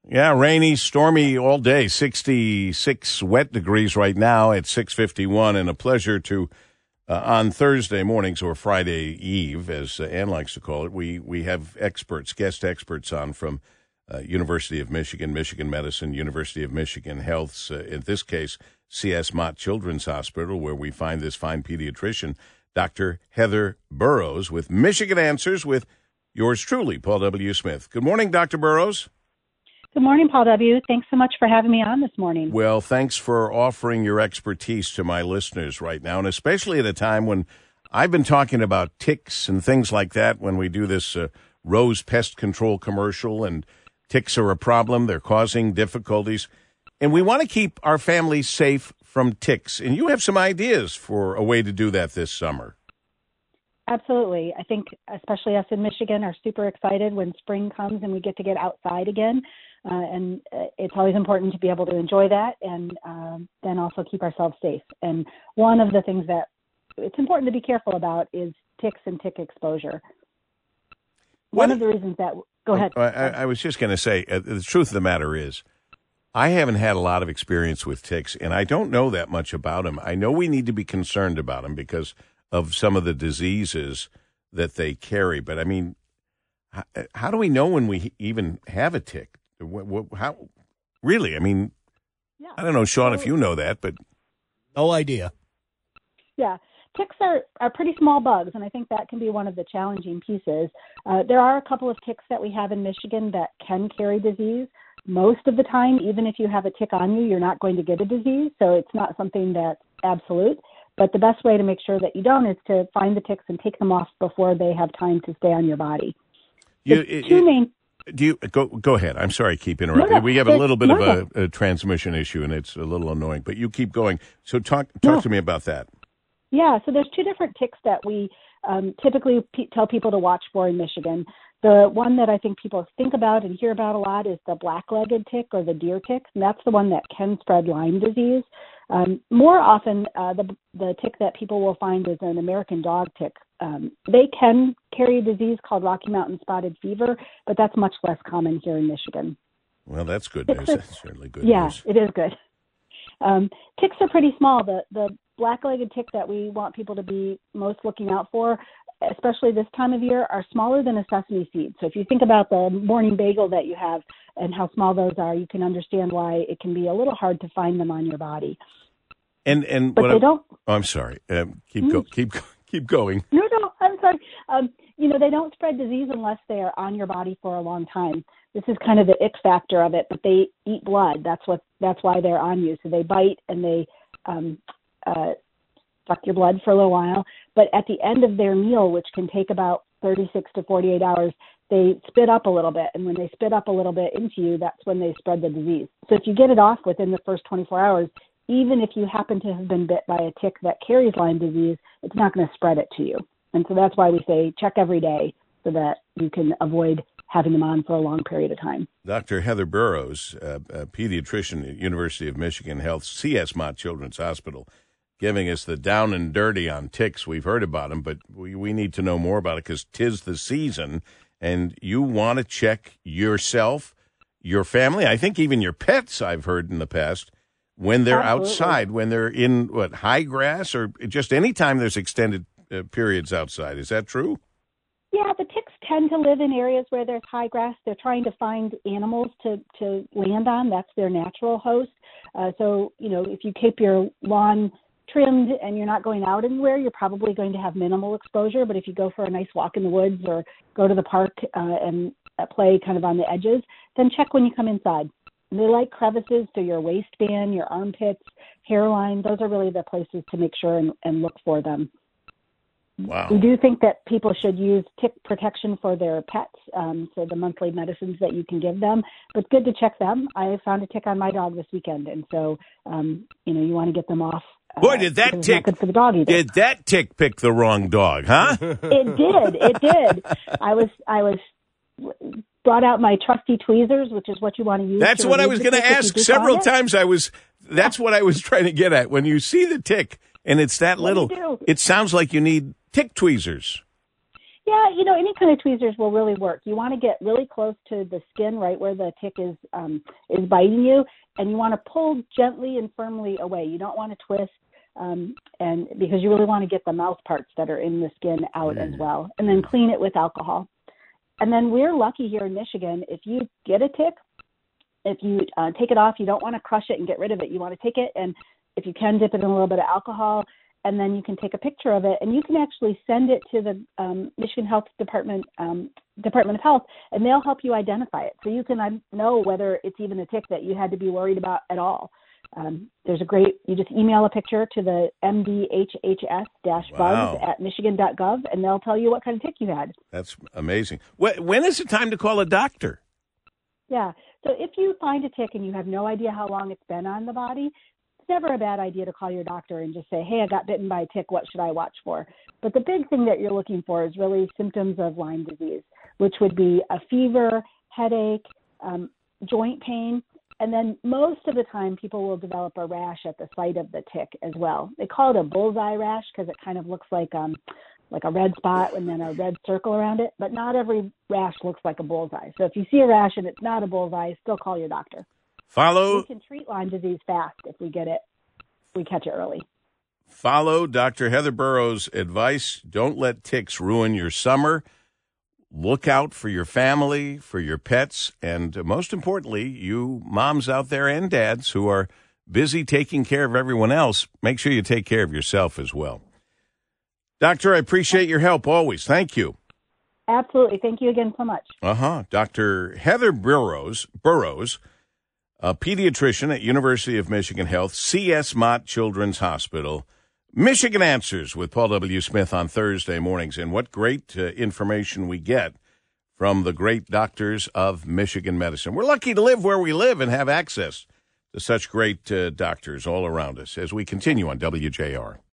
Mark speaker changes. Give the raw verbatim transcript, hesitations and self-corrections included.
Speaker 1: Yeah, rainy, stormy all day. sixty-six wet degrees right now at six fifty-one, and a pleasure to, uh, on Thursday mornings or Friday Eve, as uh, Ann likes to call it, we, we have experts, guest experts on from uh, University of Michigan, Michigan Medicine, University of Michigan Health's, uh, in this case, C S. Mott Children's Hospital, where we find this fine pediatrician, Doctor Heather Burrows, with Michigan Answers with yours truly, Paul W. Smith. Good morning, Doctor Burrows.
Speaker 2: Good morning, Paul W. Thanks so much for having me on this morning.
Speaker 1: Well, thanks for offering your expertise to my listeners right now, and especially at a time when I've been talking about ticks and things like that when we do this uh, Rose Pest Control commercial, and ticks are a problem. They're causing difficulties, and we want to keep our families safe from ticks, and you have some ideas for a way to do that this summer.
Speaker 2: Absolutely. I think especially us in Michigan are super excited when spring comes and we get to get outside again. Uh, and uh, it's always important to be able to enjoy that and um, then also keep ourselves safe. And one of the things that it's important to be careful about is ticks and tick exposure. One
Speaker 1: what?
Speaker 2: of the reasons that – go ahead.
Speaker 1: I, I was just going to say, uh, the truth of the matter is, I haven't had a lot of experience with ticks, and I don't know that much about them. I know we need to be concerned about them because of some of the diseases that they carry. But, I mean, how, how do we know when we even have a tick? How really? I mean, yeah. I don't know, Sean, if you know that, but
Speaker 3: no idea.
Speaker 2: Yeah, ticks are, are pretty small bugs, and I think that can be one of the challenging pieces. Uh, there are a couple of ticks that we have in Michigan that can carry disease. Most of the time, even if you have a tick on you, you're not going to get a disease, so it's not something that's absolute. But the best way to make sure that you don't is to find the ticks and take them off before they have time to stay on your body.
Speaker 1: You,
Speaker 2: the two
Speaker 1: it,
Speaker 2: main
Speaker 1: Do you go go ahead? I'm sorry, I keep interrupting.
Speaker 2: No, no,
Speaker 1: we have a little bit
Speaker 2: no,
Speaker 1: of a, a transmission issue, and it's a little annoying. But you keep going. So talk talk
Speaker 2: no.
Speaker 1: to me about that.
Speaker 2: Yeah, so there's two different ticks that we um, typically p- tell people to watch for in Michigan. The one that I think people think about and hear about a lot is the black-legged tick or the deer tick, and that's the one that can spread Lyme disease. Um, more often, uh, the the tick that people will find is an American dog tick. Um, they can carry a disease called Rocky Mountain spotted fever, but that's much less common here in Michigan.
Speaker 1: Well, that's good news. That's certainly good
Speaker 2: yeah,
Speaker 1: news.
Speaker 2: Yeah, it is good. Um, ticks are pretty small. The the black-legged tick that we want people to be most looking out for, especially this time of year, are smaller than a sesame seed. So if you think about the morning bagel that you have and how small those are, you can understand why it can be a little hard to find them on your body.
Speaker 1: And and
Speaker 2: but
Speaker 1: what
Speaker 2: they
Speaker 1: I'm,
Speaker 2: don't.
Speaker 1: Oh, I'm sorry. Um, keep
Speaker 2: mm.
Speaker 1: go, keep keep going.
Speaker 2: No, no, I'm sorry. Um, you know, they don't spread disease unless they are on your body for a long time. This is kind of the ick factor of it, but they eat blood. That's what. That's why they're on you. So they bite and they um, uh, suck your blood for a little while. But at the end of their meal, which can take about thirty-six to forty-eight hours, they spit up a little bit. And when they spit up a little bit into you, that's when they spread the disease. So if you get it off within the first twenty-four hours, even if you happen to have been bit by a tick that carries Lyme disease, it's not going to spread it to you. And so that's why we say check every day so that you can avoid having them on for a long period of time.
Speaker 1: Doctor Heather Burrows, uh, a pediatrician at University of Michigan Health, C S. Mott Children's Hospital, giving us the down and dirty on ticks. We've heard about them, but we, we need to know more about it because 'tis the season, and you want to check yourself, your family, I think even your pets, I've heard in the past, when they're
Speaker 2: Absolutely.
Speaker 1: outside, when they're in, what, high grass, or just any time there's extended uh, periods outside. Is that true?
Speaker 2: Yeah, the ticks tend to live in areas where there's high grass. They're trying to find animals to, to land on. That's their natural host. Uh, so, you know, if you keep your lawn trimmed and you're not going out anywhere, you're probably going to have minimal exposure. But if you go for a nice walk in the woods or go to the park uh, and uh, play kind of on the edges, then check when you come inside. And they like crevices, so your waistband, your armpits, hairline, those are really the places to make sure and, and look for them.
Speaker 1: Wow.
Speaker 2: We do think that people should use tick protection for their pets, um, so the monthly medicines that you can give them. But good to check them. I found a tick on my dog this weekend, and so um, you know you want to get them off. Uh,
Speaker 1: Boy, did that tick!
Speaker 2: Good for the dog either.
Speaker 1: Did that tick pick the wrong dog? Huh?
Speaker 2: It did. It did. I was. I was. Brought out my trusty tweezers, which is what you want to use.
Speaker 1: That's
Speaker 2: to
Speaker 1: what I was going to ask several times. I was. That's what I was trying to get at. When you see the tick and it's that
Speaker 2: What
Speaker 1: little,
Speaker 2: do you do?
Speaker 1: it sounds like you need tick tweezers.
Speaker 2: Yeah, you know, any kind of tweezers will really work. You want to get really close to the skin, right where the tick is um, is biting you, and you want to pull gently and firmly away. You don't want to twist, um, and because you really want to get the mouth parts that are in the skin out mm. as well, and then clean it with alcohol. And then we're lucky here in Michigan. If you get a tick, if you uh, take it off, you don't want to crush it and get rid of it. You want to take it, and if you can, dip it in a little bit of alcohol. And then you can take a picture of it, and you can actually send it to the um, Michigan Health Department, um, Department of Health, and they'll help you identify it. So you can uh, know whether it's even a tick that you had to be worried about at all. Um, there's a great, you just email a picture to the M D H H S bugs
Speaker 1: wow.
Speaker 2: at michigan dot gov, and they'll tell you what kind of tick you had.
Speaker 1: That's amazing. When is it time to call a doctor?
Speaker 2: Yeah. So if you find a tick and you have no idea how long it's been on the body, never a bad idea to call your doctor and just say, hey, I got bitten by a tick. What should I watch for? But the big thing that you're looking for is really symptoms of Lyme disease, which would be a fever, headache, um, joint pain. And then most of the time, people will develop a rash at the site of the tick as well. They call it a bullseye rash because it kind of looks like um, like a red spot and then a red circle around it. But not every rash looks like a bullseye. So if you see a rash and it's not a bullseye, still call your doctor.
Speaker 1: Follow.
Speaker 2: We can treat Lyme disease fast if we get it, if we catch it early.
Speaker 1: Follow Doctor Heather Burrows' advice. Don't let ticks ruin your summer. Look out for your family, for your pets, and most importantly, you moms out there and dads who are busy taking care of everyone else, make sure you take care of yourself as well. Doctor, I appreciate your help always. Thank you.
Speaker 2: Absolutely. Thank you again so much.
Speaker 1: Uh-huh. Doctor Heather Burrows, Burrows, a pediatrician at University of Michigan Health, C S. Mott Children's Hospital. Michigan Answers with Paul W. Smith on Thursday mornings. And what great uh, information we get from the great doctors of Michigan medicine. We're lucky to live where we live and have access to such great uh, doctors all around us as we continue on W J R.